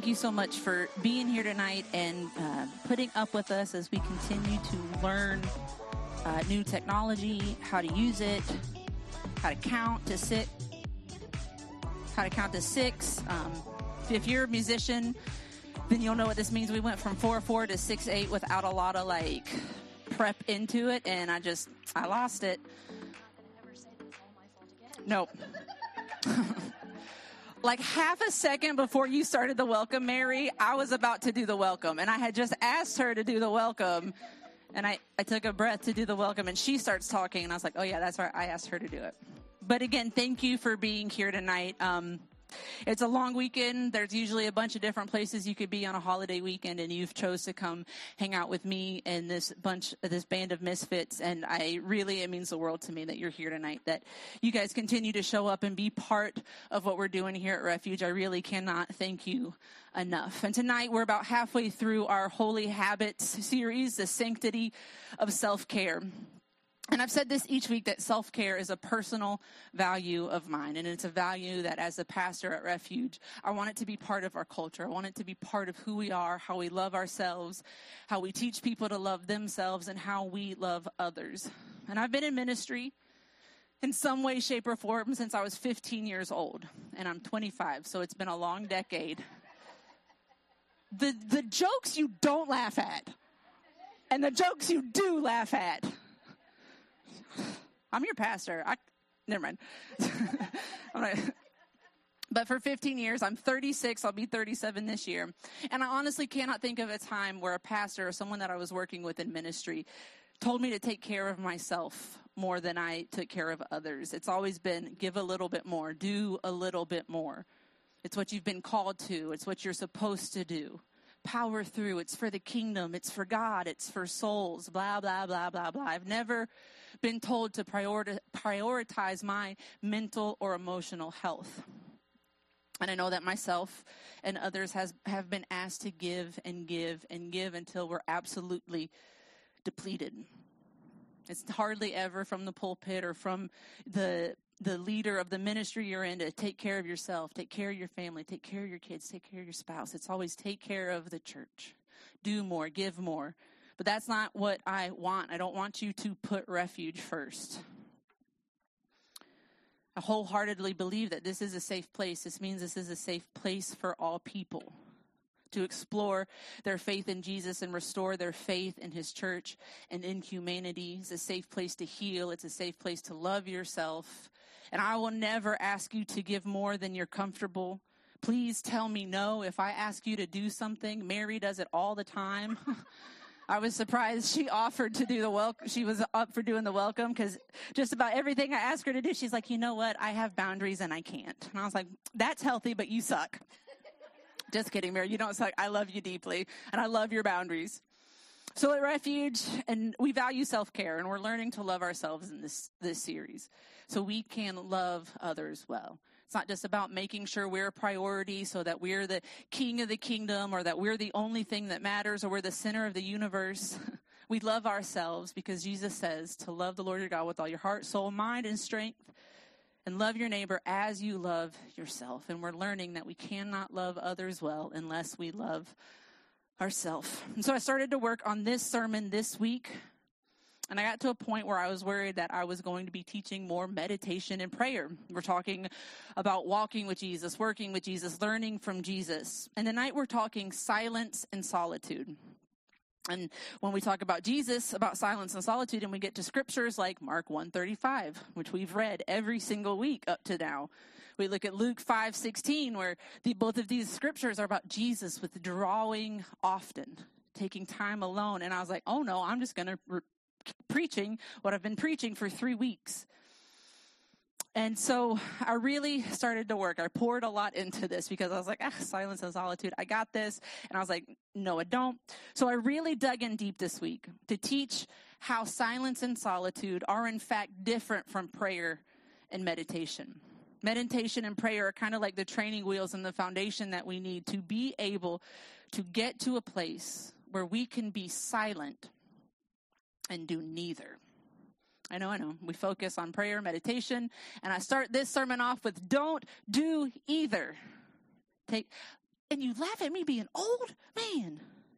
thank you so much for being here tonight and putting up with us as we continue to learn new technology, how to use it, how to count to six. If you're a musician, then you'll know what this means. We went from 4/4 to 6/8 without a lot of prep into it, and I lost it. Nope. Half a second before you started the welcome, Mary, I was about to do the welcome, and I had just asked her to do the welcome, and I took a breath to do the welcome, and she starts talking, and I was like, oh yeah, that's right, I asked her to do it. But again, thank you for being here tonight. It's a long weekend. There's usually a bunch of different places you could be on a holiday weekend, and you've chose to come hang out with me and this band of misfits. And it means the world to me that you're here tonight, that you guys continue to show up and be part of what we're doing here at Refuge. I really cannot thank you enough. And tonight we're about halfway through our Holy Habits series, the sanctity of self-care. And I've said this each week, that self-care is a personal value of mine. And it's a value that as a pastor at Refuge, I want it to be part of our culture. I want it to be part of who we are, how we love ourselves, how we teach people to love themselves, and how we love others. And I've been in ministry in some way, shape, or form since I was 15 years old. And I'm 25, so it's been a long decade. The jokes you don't laugh at, and the jokes you do laugh at. I'm your pastor. Never mind. But for 15 years, I'm 36. I'll be 37 this year. And I honestly cannot think of a time where a pastor or someone that I was working with in ministry told me to take care of myself more than I took care of others. It's always been give a little bit more, do a little bit more. It's what you've been called to. It's what you're supposed to do. Power through. It's for the kingdom. It's for God. It's for souls. Blah, blah, blah, blah, blah. I've never been told to prioritize my mental or emotional health. And I know that myself and others have been asked to give and give and give until we're absolutely depleted. It's hardly ever from the pulpit or from the leader of the ministry you're in to take care of yourself, take care of your family, take care of your kids, take care of your spouse. It's always take care of the church. Do more, give more. But that's not what I want. I don't want you to put Refuge first. I wholeheartedly believe that this is a safe place. This means this is a safe place for all people to explore their faith in Jesus and restore their faith in his church and in humanity. It's a safe place to heal. It's a safe place to love yourself. And I will never ask you to give more than you're comfortable. Please tell me no if I ask you to do something. Mary does it all the time. I was surprised she offered to do the welcome. She was up for doing the welcome because just about everything I asked her to do, she's like, you know what? I have boundaries and I can't. And I was like, that's healthy, but you suck. Just kidding, Mary. You don't suck. I love you deeply, and I love your boundaries. So at Refuge, and we value self-care, and we're learning to love ourselves in this series so we can love others well. It's not just about making sure we're a priority so that we're the king of the kingdom or that we're the only thing that matters or we're the center of the universe. We love ourselves because Jesus says to love the Lord your God with all your heart, soul, mind, and strength, and love your neighbor as you love yourself. And we're learning that we cannot love others well unless we love ourselves. And so I started to work on this sermon this week. And I got to a point where I was worried that I was going to be teaching more meditation and prayer. We're talking about walking with Jesus, working with Jesus, learning from Jesus. And tonight we're talking silence and solitude. And when we talk about Jesus, about silence and solitude, and we get to scriptures like Mark 1:35, which we've read every single week up to now. We look at Luke 5:16, where both of these scriptures are about Jesus withdrawing often, taking time alone. And I was like, oh no, I'm just going to preaching what I've been preaching for 3 weeks. And so I really started to work. I poured a lot into this because I was like, silence and solitude. I got this. And I was like, no, I don't. So I really dug in deep this week to teach how silence and solitude are in fact different from prayer and meditation. Meditation and prayer are kind of like the training wheels and the foundation that we need to be able to get to a place where we can be silent and do neither. I know. We focus on prayer, meditation, and I start this sermon off with don't do either. and you laugh at me being old? Man.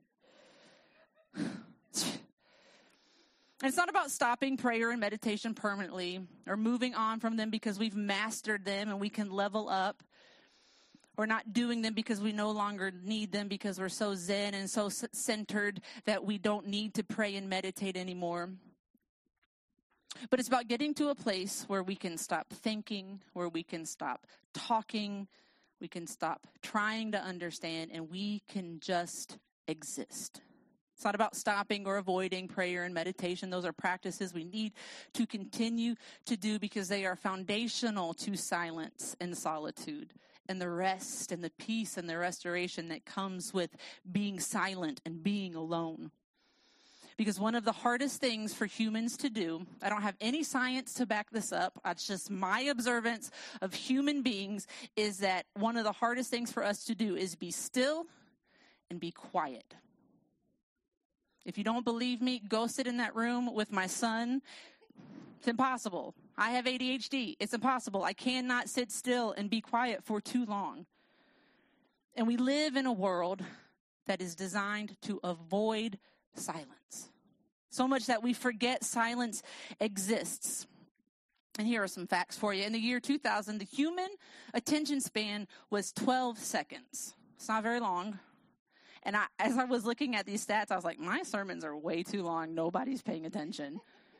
And it's not about stopping prayer and meditation permanently or moving on from them because we've mastered them and we can level up, or not doing them because we no longer need them because we're so zen and so centered that we don't need to pray and meditate anymore. But it's about getting to a place where we can stop thinking, where we can stop talking, we can stop trying to understand, and we can just exist. It's not about stopping or avoiding prayer and meditation. Those are practices we need to continue to do because they are foundational to silence and solitude and the rest and the peace and the restoration that comes with being silent and being alone. Because one of the hardest things for humans to do, I don't have any science to back this up, it's just my observance of human beings, is that one of the hardest things for us to do is be still and be quiet. If you don't believe me, go sit in that room with my son. It's impossible. I have ADHD. It's impossible. I cannot sit still and be quiet for too long. And we live in a world that is designed to avoid silence. So much that we forget silence exists. And here are some facts for you. In the year 2000, the human attention span was 12 seconds. It's not very long. And as I was looking at these stats, I was like, my sermons are way too long. Nobody's paying attention.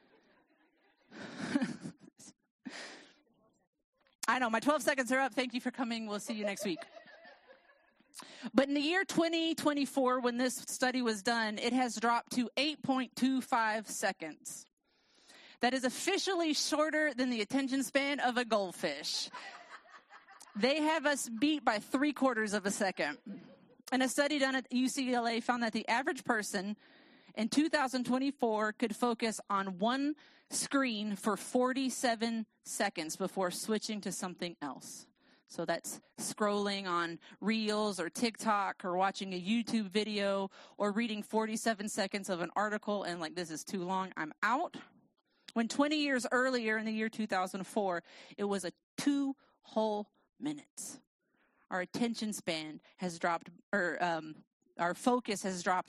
I know, my 12 seconds are up. Thank you for coming. We'll see you next week. But in the year 2024, when this study was done, it has dropped to 8.25 seconds. That is officially shorter than the attention span of a goldfish. They have us beat by 3/4 of a second. And a study done at UCLA found that the average person in 2024 could focus on one screen for 47 seconds before switching to something else. So that's scrolling on Reels or TikTok or watching a YouTube video or reading 47 seconds of an article and like, this is too long, I'm out. When 20 years earlier in the year 2004, it was 2 whole minutes. Our attention span has dropped, our focus has dropped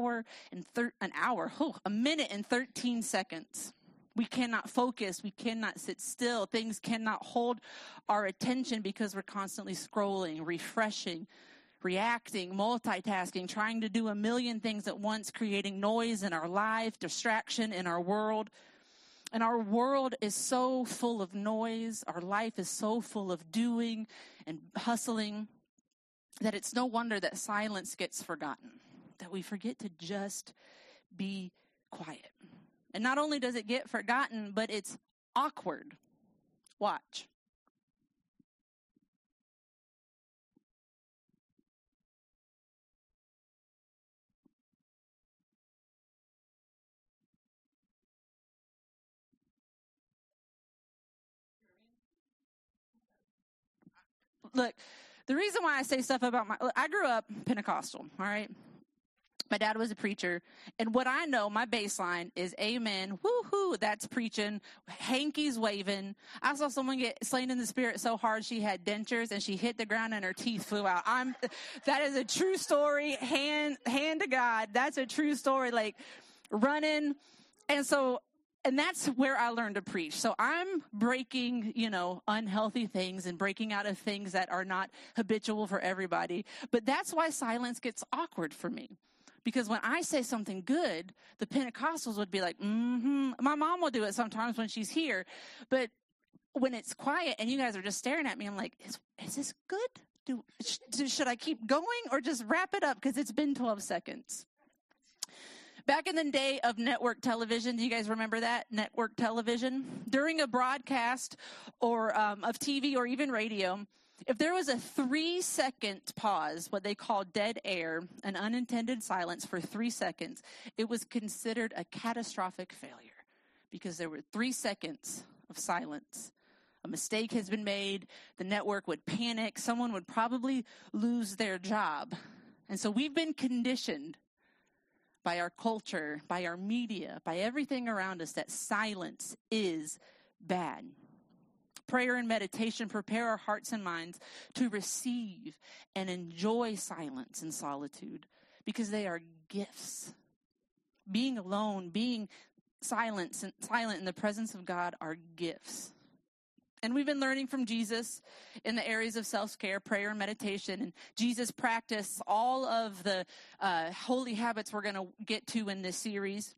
a minute and 13 seconds. We cannot focus. We cannot sit still. Things cannot hold our attention because we're constantly scrolling, refreshing, reacting, multitasking, trying to do a million things at once, creating noise in our life, distraction in our world. And our world is so full of noise. Our life is so full of doing and hustling that it's no wonder that silence gets forgotten, that we forget to just be quiet. And not only does it get forgotten, but it's awkward. Watch. Look, the reason why I say stuff about I grew up Pentecostal, all right? My dad was a preacher, and what I know, my baseline is amen, woo-hoo, that's preaching, hankies waving. I saw someone get slain in the spirit so hard she had dentures and she hit the ground and her teeth flew out. That is a true story, hand to God, that's a true story, like running. And that's where I learned to preach. So I'm breaking, unhealthy things and breaking out of things that are not habitual for everybody. But that's why silence gets awkward for me. Because when I say something good, the Pentecostals would be like, My mom will do it sometimes when she's here. But when it's quiet and you guys are just staring at me, I'm like, is this good? Should I keep going or just wrap it up? Because it's been 12 seconds. Back in the day of network television, do you guys remember that? Network television? During a broadcast or of TV or even radio, if there was a 3-second pause, what they call dead air, an unintended silence for 3 seconds, it was considered a catastrophic failure because there were 3 seconds of silence. A mistake has been made. The network would panic. Someone would probably lose their job. And so we've been conditioned by our culture, by our media, by everything around us, that silence is bad. prayer and meditation prepare our hearts and minds to receive and enjoy silence and solitude because they are gifts. Being alone, being silent in the presence of God are gifts. And we've been learning from Jesus in the areas of self-care, prayer, and meditation. And Jesus practiced all of the holy habits we're going to get to in this series.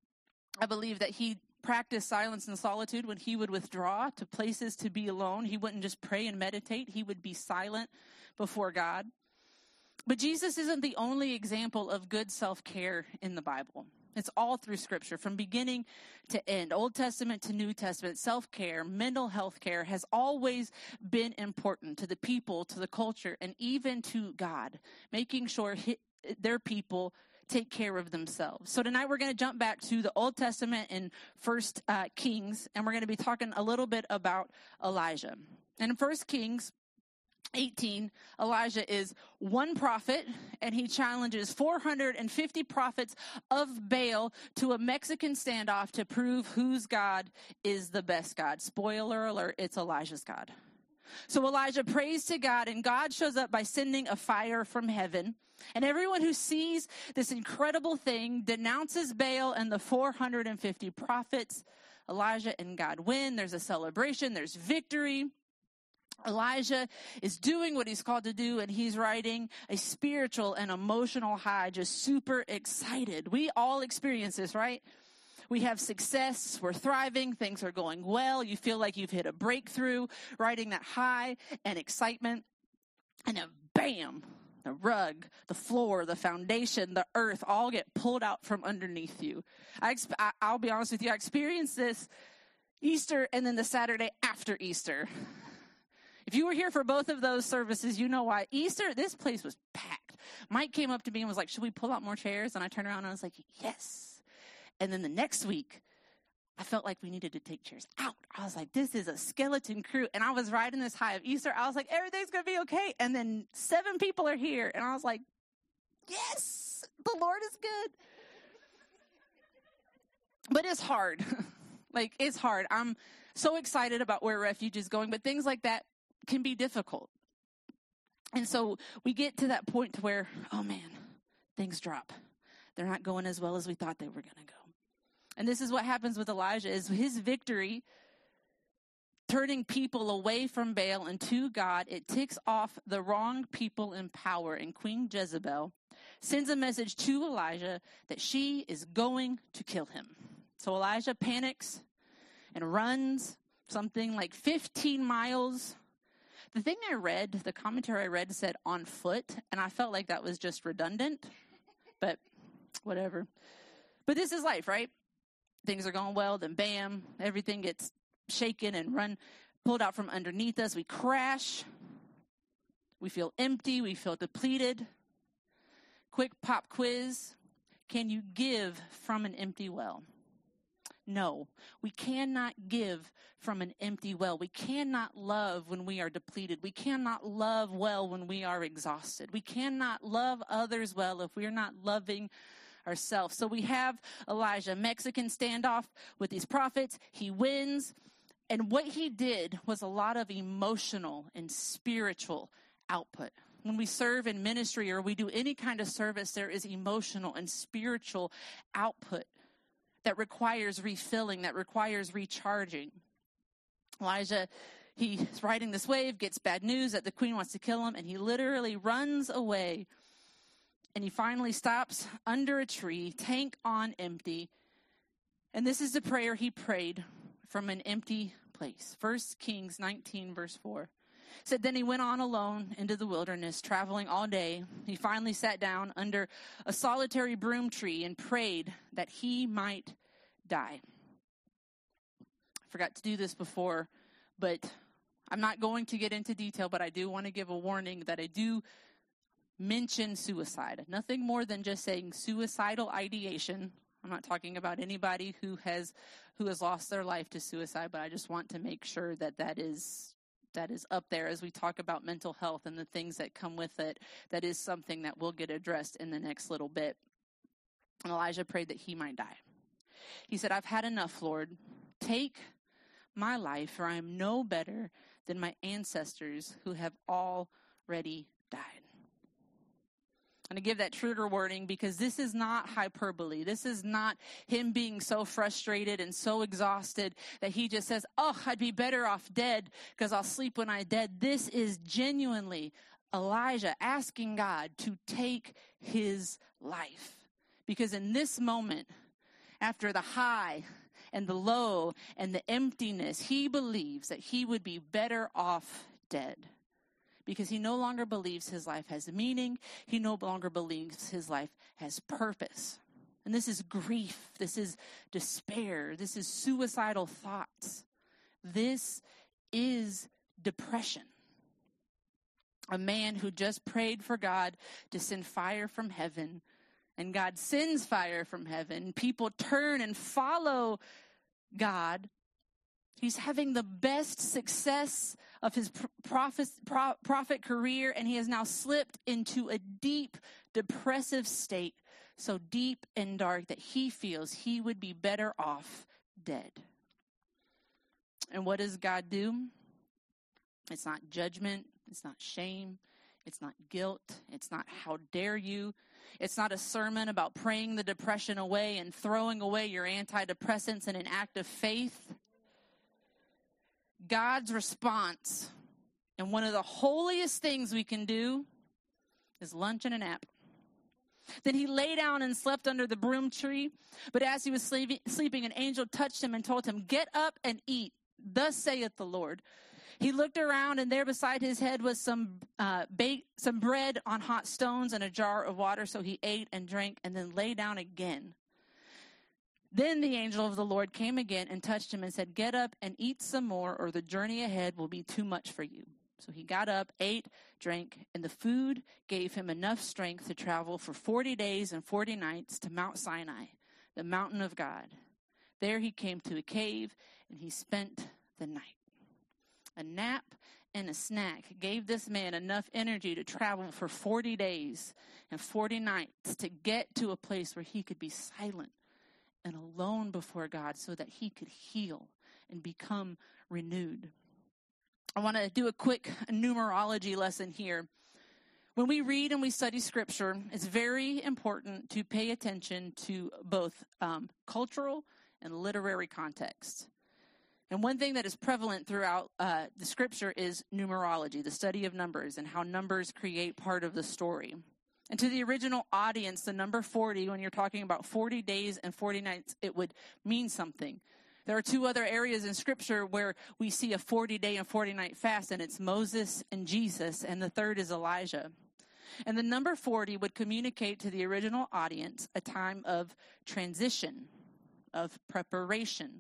I believe that he practiced silence and solitude when he would withdraw to places to be alone. He wouldn't just pray and meditate. He would be silent before God. But Jesus isn't the only example of good self-care in the Bible. It's all through Scripture, from beginning to end, Old Testament to New Testament. Self-care, mental health care has always been important to the people, to the culture, and even to God, making sure their people take care of themselves. So tonight we're going to jump back to the Old Testament in 1 Kings, and we're going to be talking a little bit about Elijah. And in 1 Kings 18, Elijah is one prophet, and he challenges 450 prophets of Baal to a Mexican standoff to prove whose God is the best God. Spoiler alert, it's Elijah's God. So Elijah prays to God, and God shows up by sending a fire from heaven. And everyone who sees this incredible thing denounces Baal and the 450 prophets. Elijah and God win. There's a celebration. There's victory. Elijah is doing what he's called to do, and he's riding a spiritual and emotional high, just super excited. We all experience this, right? We have success, we're thriving, things are going well, you feel like you've hit a breakthrough, riding that high and excitement, and then bam, the rug, the floor, the foundation, the earth all get pulled out from underneath you. I'll be honest with you, I experienced this Easter and then the Saturday after Easter. If you were here for both of those services, you know why. Easter, this place was packed. Mike came up to me and was like, should we pull out more chairs? And I turned around and I was like, yes. And then the next week, I felt like we needed to take chairs out. I was like, this is a skeleton crew. And I was riding this high of Easter. I was like, everything's going to be okay. And then 7 people are here. And I was like, yes, the Lord is good. But it's hard. It's hard. I'm so excited about where Refuge is going. But things like that can be difficult. And so we get to that point to where, oh man, things drop. They're not going as well as we thought they were going to go. And this is what happens with Elijah, is his victory, turning people away from Baal and to God, it ticks off the wrong people in power. And Queen Jezebel sends a message to Elijah that she is going to kill him. So Elijah panics and runs something like 15 miles. The thing I read, the commentary I read said on foot, and I felt like that was just redundant, but whatever. But this is life, right? Things are going well, then bam, everything gets shaken and pulled out from underneath us. We crash. We feel empty. We feel depleted. Quick pop quiz. Can you give from an empty well? No, we cannot give from an empty well. We cannot love when we are depleted. We cannot love well when we are exhausted. We cannot love others well if we are not loving ourselves. So we have Elijah, Mexican standoff with these prophets. He wins. And what he did was a lot of emotional and spiritual output. When we serve in ministry or we do any kind of service, there is emotional and spiritual output that requires refilling, that requires recharging. Elijah, he's riding this wave, gets bad news that the queen wants to kill him, and he literally runs away. And he finally stops under a tree, tank on empty. And this is the prayer he prayed from an empty place. 1 Kings 19, verse 4. Said, then he went on alone into the wilderness, traveling all day. He finally sat down under a solitary broom tree and prayed that he might die. I forgot to do this before, but I'm not going to get into detail, but I do want to give a warning that I do mention suicide. Nothing more than just saying suicidal ideation. I'm not talking about anybody who has lost their life to suicide, but I just want to make sure that is up there as we talk about mental health and the things that come with it. That is something that will get addressed in the next little bit. And Elijah prayed that he might die. He said, I've had enough, Lord. Take my life, for I am no better than my ancestors who have already died. I'm going to give that trigger wording because this is not hyperbole. This is not him being so frustrated and so exhausted that he just says, oh, I'd be better off dead because I'll sleep when I'm dead. This is genuinely Elijah asking God to take his life. Because in this moment, after the high and the low and the emptiness, he believes that he would be better off dead. Because he no longer believes his life has meaning. He no longer believes his life has purpose. And this is grief. This is despair. This is suicidal thoughts. This is depression. A man who just prayed for God to send fire from heaven, and God sends fire from heaven. People turn and follow God. He's having the best success of his prophet career, and he has now slipped into a deep, depressive state, so deep and dark that he feels he would be better off dead. And what does God do? It's not judgment. It's not shame. It's not guilt. It's not how dare you. It's not a sermon about praying the depression away and throwing away your antidepressants in an act of faith. God's response, and one of the holiest things we can do, is lunch and a nap. Then he lay down and slept under the broom tree. But as he was sleeping, an angel touched him and told him, get up and eat. Thus saith the Lord. He looked around, and there beside his head was some bread on hot stones and a jar of water. So he ate and drank and then lay down again. Then the angel of the Lord came again and touched him and said, get up and eat some more, or the journey ahead will be too much for you. So he got up, ate, drank, and the food gave him enough strength to travel for 40 days and 40 nights to Mount Sinai, the mountain of God. There he came to a cave, and he spent the night. A nap and a snack gave this man enough energy to travel for 40 days and 40 nights to get to a place where he could be silent and alone before God so that he could heal and become renewed. I want to do a quick numerology lesson here. When we read and we study scripture, it's very important to pay attention to both cultural and literary context. And one thing that is prevalent throughout the scripture is numerology, the study of numbers and how numbers create part of the story. And to the original audience, the number 40, when you're talking about 40 days and 40 nights, it would mean something. There are two other areas in Scripture where we see a 40-day and 40-night fast, and it's Moses and Jesus, and the third is Elijah. And the number 40 would communicate to the original audience a time of transition, of preparation,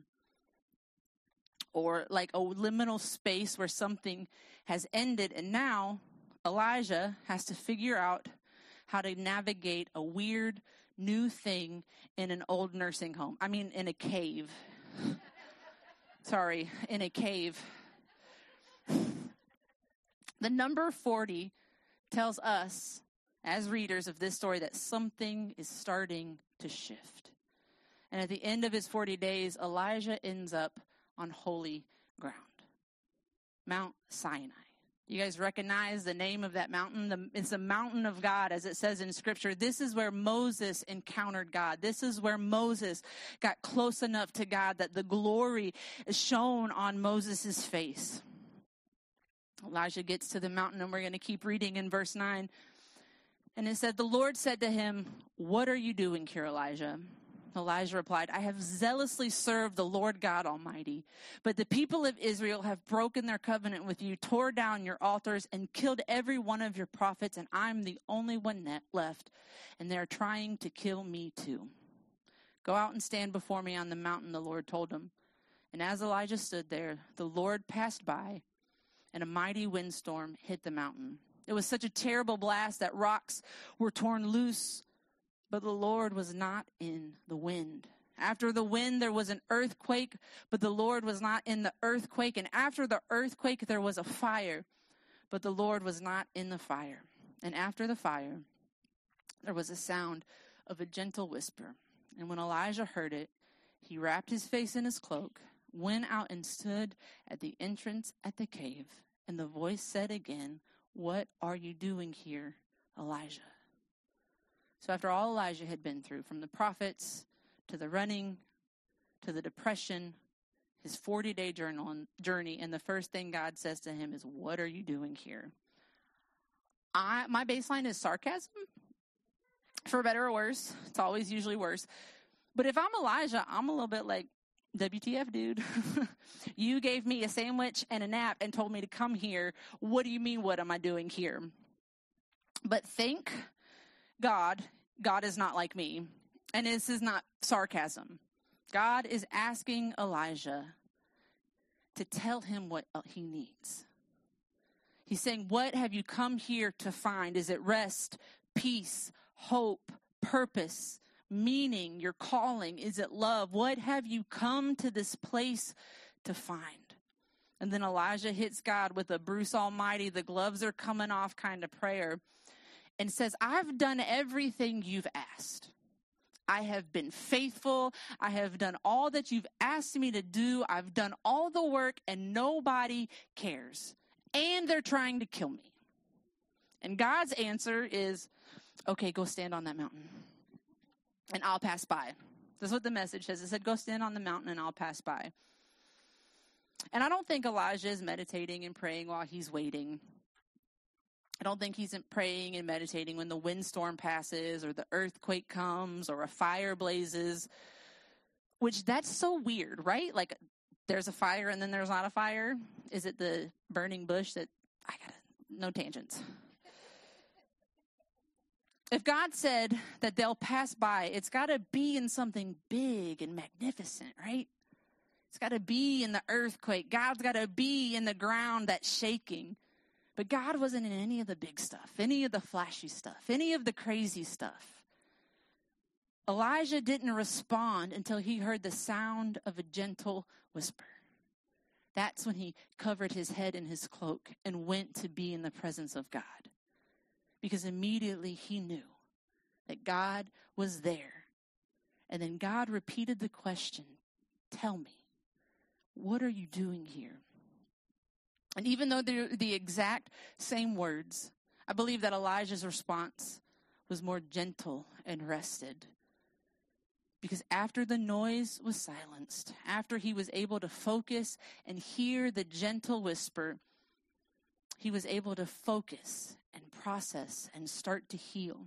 or like a liminal space where something has ended, and now Elijah has to figure out how to navigate a weird new thing in an old nursing home. I mean, in a cave. Sorry, in a cave. The number 40 tells us, as readers of this story, that something is starting to shift. And at the end of his 40 days, Elijah ends up on holy ground, Mount Sinai. You guys recognize the name of that mountain? It's the mountain of God, as it says in Scripture. This is where Moses encountered God. This is where Moses got close enough to God that the glory is shown on Moses' face. Elijah gets to the mountain, and we're going to keep reading in verse 9. And it said, the Lord said to him, what are you doing here, Elijah? Elijah replied, I have zealously served the Lord God Almighty, but the people of Israel have broken their covenant with you, tore down your altars, and killed every one of your prophets, and I'm the only one left, and they're trying to kill me too. Go out and stand before me on the mountain, the Lord told him. And as Elijah stood there, the Lord passed by, and a mighty windstorm hit the mountain. It was such a terrible blast that rocks were torn loose, but the Lord was not in the wind. After the wind, there was an earthquake, but the Lord was not in the earthquake. And after the earthquake, there was a fire, but the Lord was not in the fire. And after the fire, there was a sound of a gentle whisper. And when Elijah heard it, he wrapped his face in his cloak, went out and stood at the entrance at the cave. And the voice said again, "What are you doing here, Elijah?" So after all Elijah had been through, from the prophets to the running to the depression, his 40-day journey, and the first thing God says to him is, "What are you doing here?" My baseline is sarcasm, for better or worse. It's always usually worse. But if I'm Elijah, I'm a little bit like, WTF, dude. You gave me a sandwich and a nap and told me to come here. What do you mean, what am I doing here? But thank God is not like me. And this is not sarcasm. God is asking Elijah to tell him what he needs. He's saying, what have you come here to find? Is it rest, peace, hope, purpose, meaning, your calling? Is it love? What have you come to this place to find? And then Elijah hits God with a Bruce Almighty, the gloves are coming off kind of prayer, and says, I've done everything you've asked. I have been faithful. I have done all that you've asked me to do. I've done all the work, and nobody cares. And they're trying to kill me. And God's answer is, okay, go stand on that mountain, and I'll pass by. That's what the message says. It said, go stand on the mountain, and I'll pass by. And I don't think Elijah is meditating and praying while he's waiting. I don't think he's praying and meditating when the windstorm passes or the earthquake comes or a fire blazes, which that's so weird, right? Like, there's a fire and then there's not a fire. Is it the burning bush that no tangents. If God said that they'll pass by, it's got to be in something big and magnificent, right? It's got to be in the earthquake. God's got to be in the ground that's shaking. But God wasn't in any of the big stuff, any of the flashy stuff, any of the crazy stuff. Elijah didn't respond until he heard the sound of a gentle whisper. That's when he covered his head in his cloak and went to be in the presence of God. Because immediately he knew that God was there. And then God repeated the question, tell me, what are you doing here? And even though they're the exact same words, I believe that Elijah's response was more gentle and rested. Because after the noise was silenced, after he was able to focus and hear the gentle whisper, he was able to focus and process and start to heal.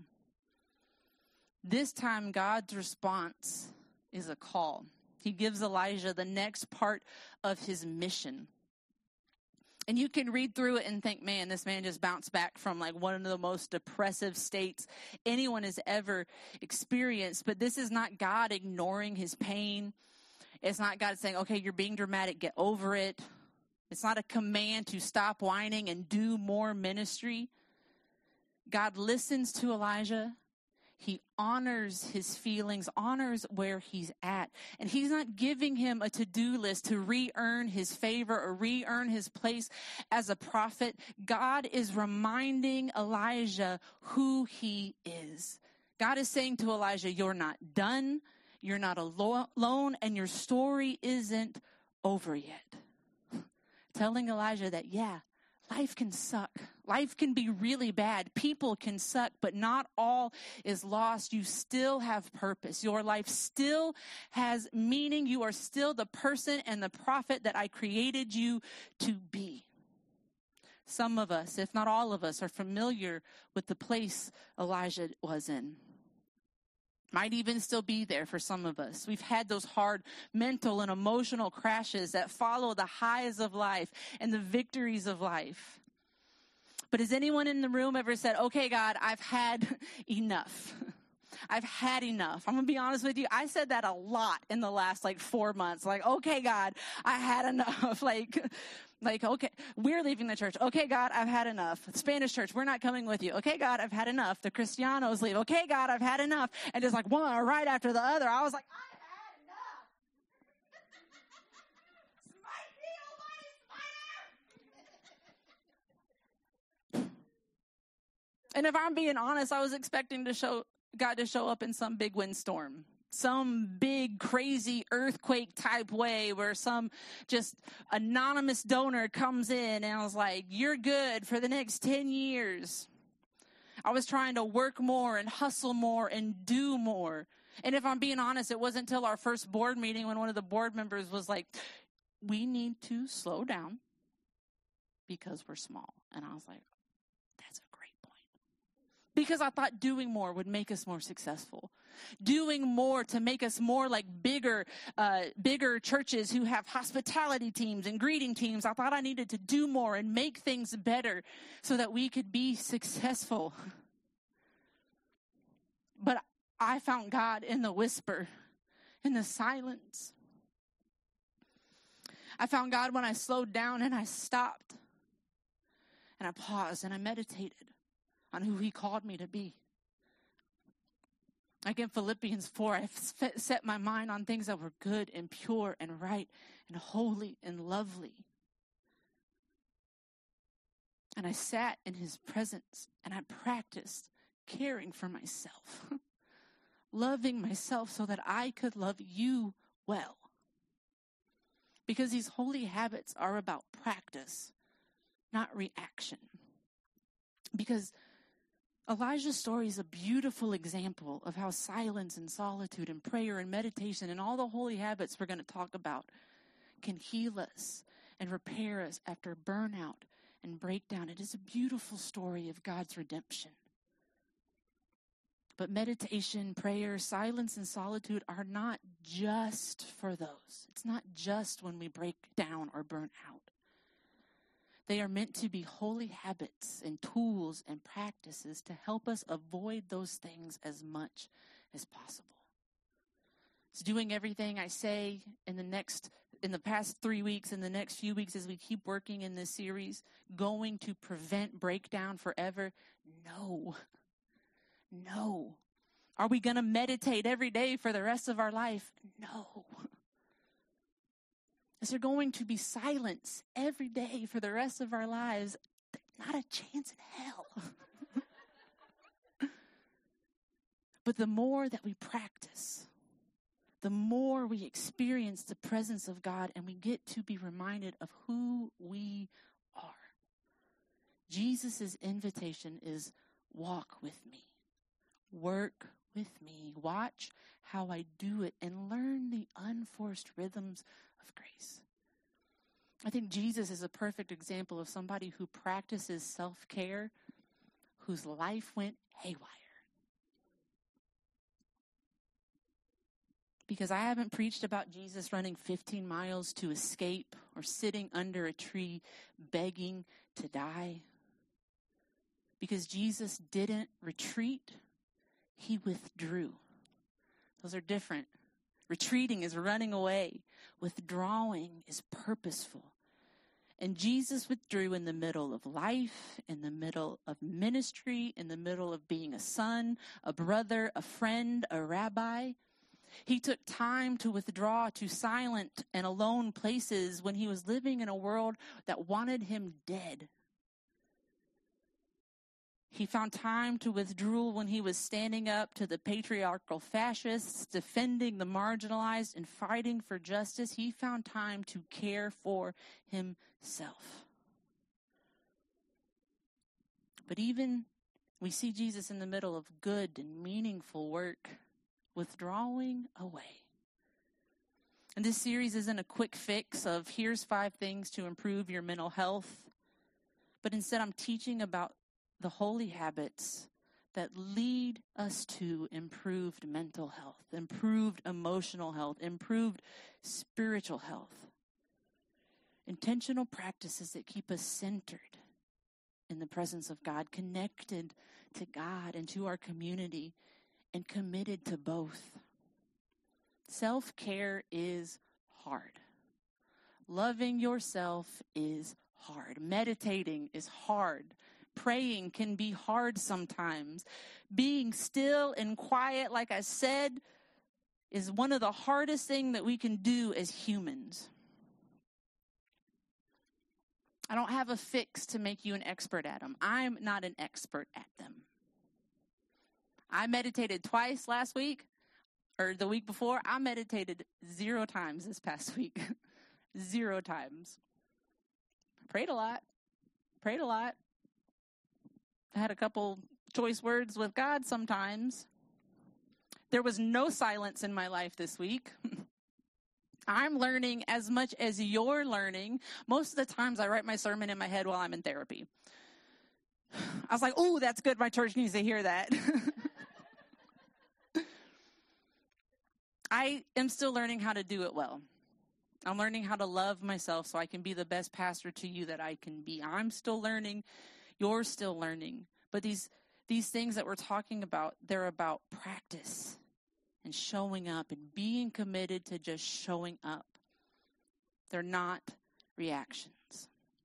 This time, God's response is a call. He gives Elijah the next part of his mission. And you can read through it and think, man, this man just bounced back from like one of the most depressive states anyone has ever experienced. But this is not God ignoring his pain. It's not God saying, okay, you're being dramatic, get over it. It's not a command to stop whining and do more ministry. God listens to Elijah. He honors his feelings, honors where he's at. And he's not giving him a to-do list to re-earn his favor or re-earn his place as a prophet. God is reminding Elijah who he is. God is saying to Elijah, you're not done, you're not alone, and your story isn't over yet. Telling Elijah that, yeah, life can suck. Life can be really bad. People can suck, but not all is lost. You still have purpose. Your life still has meaning. You are still the person and the prophet that I created you to be. Some of us, if not all of us, are familiar with the place Elijah was in. Might even still be there for some of us. We've had those hard mental and emotional crashes that follow the highs of life and the victories of life. But has anyone in the room ever said, okay, God, I've had enough. I've had enough. I'm going to be honest with you. I said that a lot in the last 4 months. Okay, God, I had enough. Okay, we're leaving the church. Okay, God, I've had enough. Spanish church, we're not coming with you. Okay, God, I've had enough. The Cristianos leave. Okay, God, I've had enough. And just one right after the other, I was like, I've had enough. Smite me, Almighty Smiter. And if I'm being honest, I was expecting God to show up in some big windstorm. some big crazy earthquake type way where some just anonymous donor comes in, and I was like, you're good for the next 10 years. I was trying to work more and hustle more and do more. And if I'm being honest, it wasn't until our first board meeting when one of the board members was like, we need to slow down because we're small. And I was like, that's a great point. Because I thought doing more would make us more successful. Doing more to make us more like bigger churches who have hospitality teams and greeting teams. I thought I needed to do more and make things better so that we could be successful. But I found God in the whisper, in the silence. I found God when I slowed down and I stopped. And I paused and I meditated on who he called me to be. Like in Philippians 4, I set my mind on things that were good and pure and right and holy and lovely. And I sat in his presence and I practiced caring for myself, loving myself so that I could love you well. Because these holy habits are about practice, not reaction. Because Elijah's story is a beautiful example of how silence and solitude and prayer and meditation and all the holy habits we're going to talk about can heal us and repair us after burnout and breakdown. It is a beautiful story of God's redemption. But meditation, prayer, silence, and solitude are not just for those. It's not just when we break down or burn out. They are meant to be holy habits and tools and practices to help us avoid those things as much as possible. It's doing everything I say in the past 3 weeks, in the next few weeks as we keep working in this series, going to prevent breakdown forever? No. Are we going to meditate every day for the rest of our life? No. Is there going to be silence every day for the rest of our lives? Not a chance in hell. But the more that we practice, the more we experience the presence of God and we get to be reminded of who we are. Jesus' invitation is walk with me, work with me, watch how I do it, and learn the unforced rhythms of grace. I think Jesus is a perfect example of somebody who practices self-care, whose life went haywire. Because I haven't preached about Jesus running 15 miles to escape or sitting under a tree begging to die. Because Jesus didn't retreat, he withdrew. Those are different. Retreating is running away. Withdrawing is purposeful. And Jesus withdrew in the middle of life, in the middle of ministry, in the middle of being a son, a brother, a friend, a rabbi. He took time to withdraw to silent and alone places when he was living in a world that wanted him dead. He found time to withdraw when he was standing up to the patriarchal fascists, defending the marginalized, and fighting for justice. He found time to care for himself. But even we see Jesus in the middle of good and meaningful work, withdrawing away. And this series isn't a quick fix of here's 5 things to improve your mental health. But instead I'm teaching about the holy habits that lead us to improved mental health, improved emotional health, improved spiritual health. Intentional practices that keep us centered in the presence of God, connected to God and to our community, and committed to both. Self-care is hard. Loving yourself is hard. Meditating is hard. Praying can be hard sometimes. Being still and quiet, like I said, is one of the hardest things that we can do as humans. I don't have a fix to make you an expert at them. I'm not an expert at them. I meditated twice last week, or the week before, I meditated 0 times this past week. 0 times. Prayed a lot. I had a couple choice words with God sometimes. There was no silence in my life this week. I'm learning as much as you're learning. Most of the times I write my sermon in my head while I'm in therapy. I was like, oh, that's good. My church needs to hear that. I am still learning how to do it well. I'm learning how to love myself so I can be the best pastor to you that I can be. I'm still learning. You're still learning. But these things that we're talking about, they're about practice and showing up and being committed to just showing up. They're not reactions.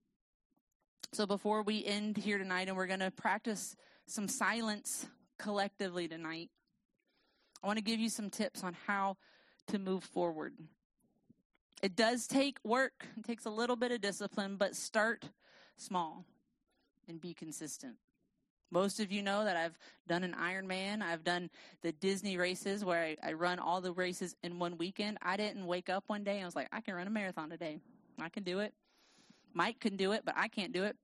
So before we end here tonight, and we're going to practice some silence collectively tonight, I want to give you some tips on how to move forward. It does take work. It takes a little bit of discipline, but start small and be consistent. Most of you know that I've done an Ironman. I've done the Disney races where I run all the races in one weekend. I didn't wake up one day and was like, I can run a marathon today. I can do it. Mike can do it, but I can't do it.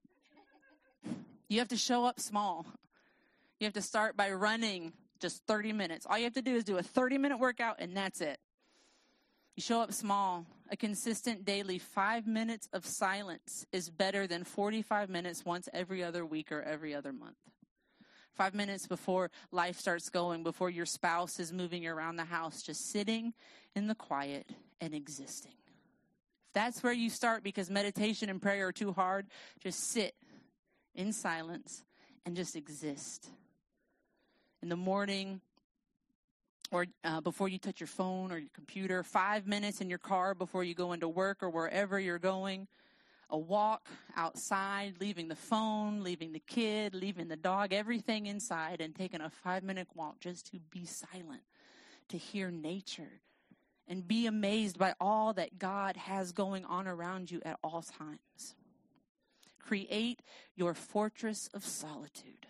You have to show up small. You have to start by running just 30 minutes. All you have to do is do a 30-minute workout, and that's it. You show up small. A consistent daily 5 minutes of silence is better than 45 minutes once every other week or every other month. 5 minutes before life starts going, before your spouse is moving around the house, just sitting in the quiet and existing. If that's where you start because meditation and prayer are too hard, just sit in silence and just exist. In the morning, or before you touch your phone or your computer, 5 minutes in your car before you go into work or wherever you're going, a walk outside, leaving the phone, leaving the kid, leaving the dog, everything inside, and taking a 5-minute walk just to be silent, to hear nature, and be amazed by all that God has going on around you at all times. Create your fortress of solitude.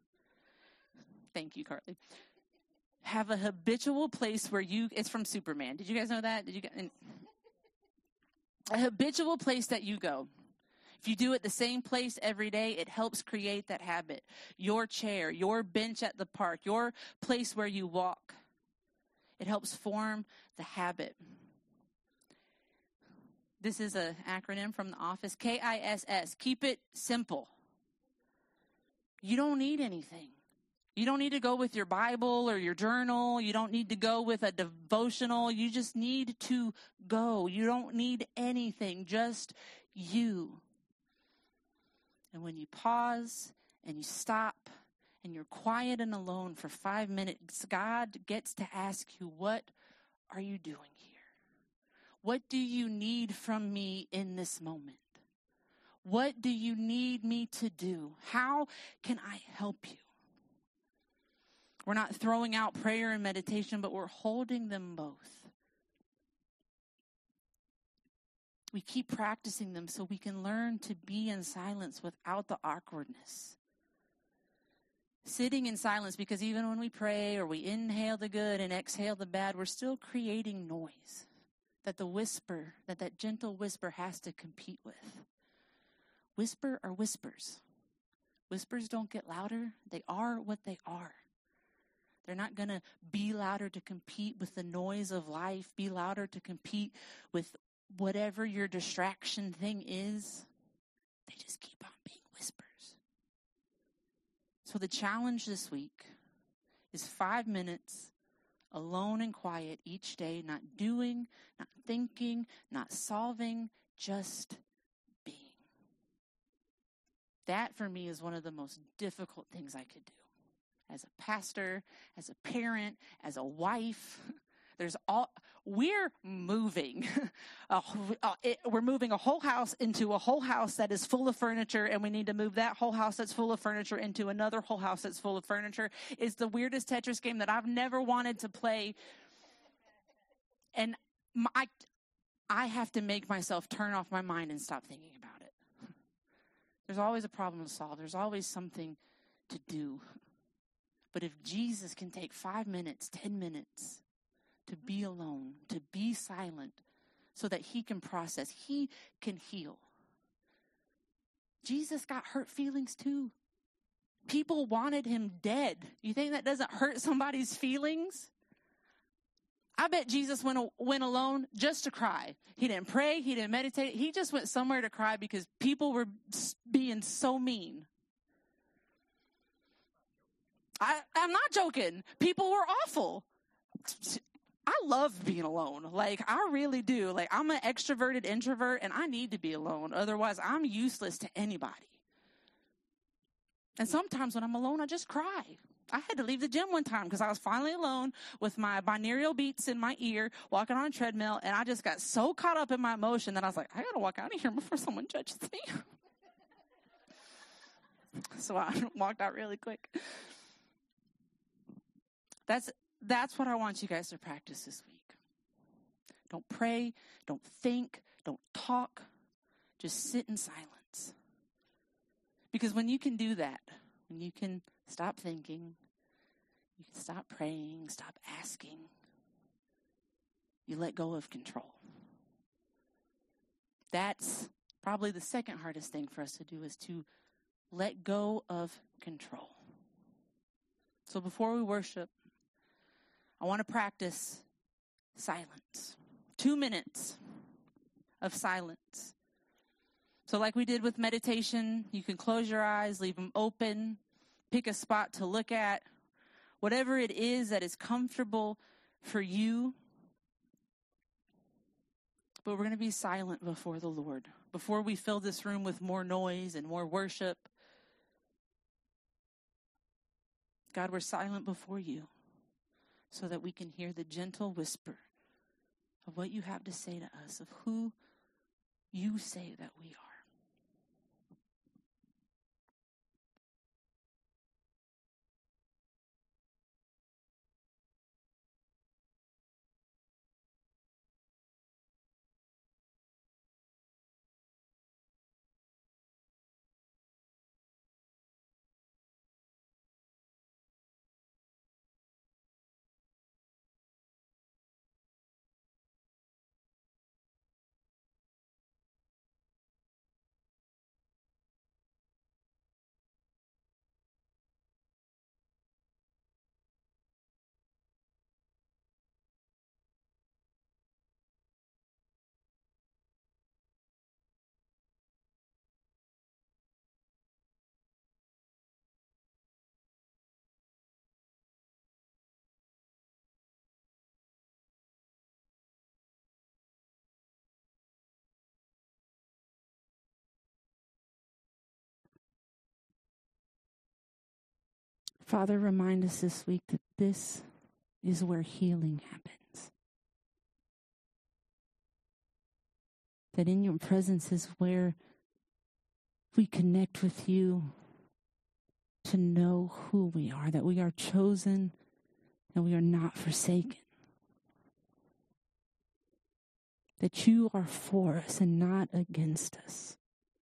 Thank you, Carly. Have a habitual place where it's from Superman. Did you guys know that? A habitual place that you go. If you do it the same place every day, it helps create that habit. Your chair, your bench at the park, your place where you walk. It helps form the habit. This is an acronym from the office, KISS. Keep it simple. You don't need anything. You don't need to go with your Bible or your journal. You don't need to go with a devotional. You just need to go. You don't need anything, just you. And when you pause and you stop and you're quiet and alone for 5 minutes, God gets to ask you, what are you doing here? What do you need from me in this moment? What do you need me to do? How can I help you? We're not throwing out prayer and meditation, but we're holding them both. We keep practicing them so we can learn to be in silence without the awkwardness. Sitting in silence, because even when we pray or we inhale the good and exhale the bad, we're still creating noise that that gentle whisper has to compete with. Whisper are whispers. Whispers don't get louder. They are what they are. They're not going to be louder to compete with the noise of life, be louder to compete with whatever your distraction thing is. They just keep on being whispers. So the challenge this week is 5 minutes alone and quiet each day, not doing, not thinking, not solving, just being. That for me is one of the most difficult things I could do. As a pastor, as a parent, as a wife, we're moving. We're moving a whole house into a whole house that is full of furniture, and we need to move that whole house that's full of furniture into another whole house that's full of furniture. It's the weirdest Tetris game that I've never wanted to play. And I have to make myself turn off my mind and stop thinking about it. There's always a problem to solve. There's always something to do. But if Jesus can take 5 minutes, 10 minutes to be alone, to be silent, so that he can process, he can heal. Jesus got hurt feelings too. People wanted him dead. You think that doesn't hurt somebody's feelings? I bet Jesus went alone just to cry. He didn't pray. He didn't meditate. He just went somewhere to cry because people were being so mean. I'm not joking. People were awful. I love being alone. Like, I really do. Like, I'm an extroverted introvert, and I need to be alone. Otherwise, I'm useless to anybody. And sometimes when I'm alone, I just cry. I had to leave the gym one time because I was finally alone with my binaural beats in my ear, walking on a treadmill, and I just got so caught up in my emotion that I was like, I got to walk out of here before someone judges me. So I walked out really quick. That's what I want you guys to practice this week. Don't pray, don't think, don't talk. Just sit in silence. Because when you can do that, when you can stop thinking, you can stop praying, stop asking, you let go of control. That's probably the second hardest thing for us to do, is to let go of control. So before we worship, I want to practice silence. 2 minutes of silence. So like we did with meditation, you can close your eyes, leave them open, pick a spot to look at, whatever it is that is comfortable for you. But we're going to be silent before the Lord. Before we fill this room with more noise and more worship, God, we're silent before you so that we can hear the gentle whisper of what you have to say to us, of who you say that we are. Father, remind us this week that this is where healing happens. That in your presence is where we connect with you to know who we are, that we are chosen and we are not forsaken. That you are for us and not against us.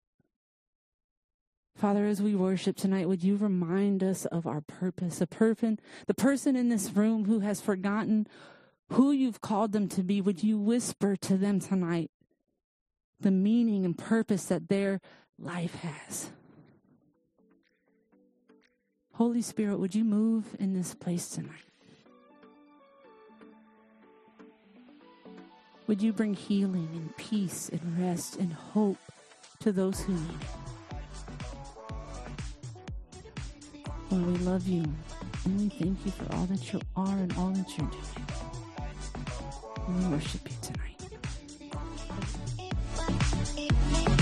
Father, as we worship tonight, would you remind us of our purpose? The person in this room who has forgotten who you've called them to be, would you whisper to them tonight the meaning and purpose that their life has? Holy Spirit, would you move in this place tonight? Would you bring healing and peace and rest and hope to those who need it? Lord, we love you, and we thank you for all that you are and all that you're doing. And we worship you tonight.